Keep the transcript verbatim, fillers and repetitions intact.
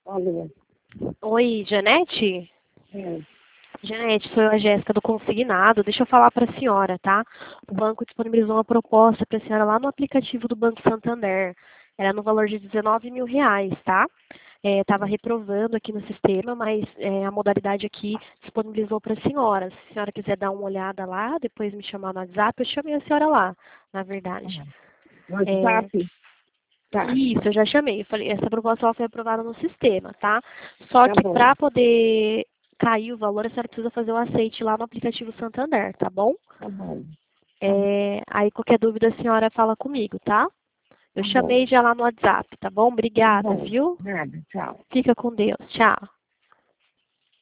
Alô. Oi, Janete? É. Janete, sou eu, a Jéssica do Consignado. Deixa eu falar para a senhora, tá? O banco disponibilizou uma proposta para a senhora lá no aplicativo do Banco Santander. Era no valor de dezenove mil reais, tá? Estava reprovando aqui no sistema, mas é, a modalidade aqui disponibilizou para a senhora. Se a senhora quiser dar uma olhada lá, depois me chamar no WhatsApp, eu chamei a senhora lá, na verdade. No É, WhatsApp? Tá, Isso, eu já chamei. Eu falei, essa proposta ela foi aprovada no sistema, tá? Só tá que bom. para poder cair o valor, a senhora precisa fazer o aceite lá no aplicativo Santander, tá bom? Tá bom. Tá bom. É, aí qualquer dúvida a senhora fala comigo, tá? Eu Tá bom. chamei já lá no WhatsApp, tá bom? Tá Obrigada, bom. viu? Nada, tchau. Fica com Deus. Tchau.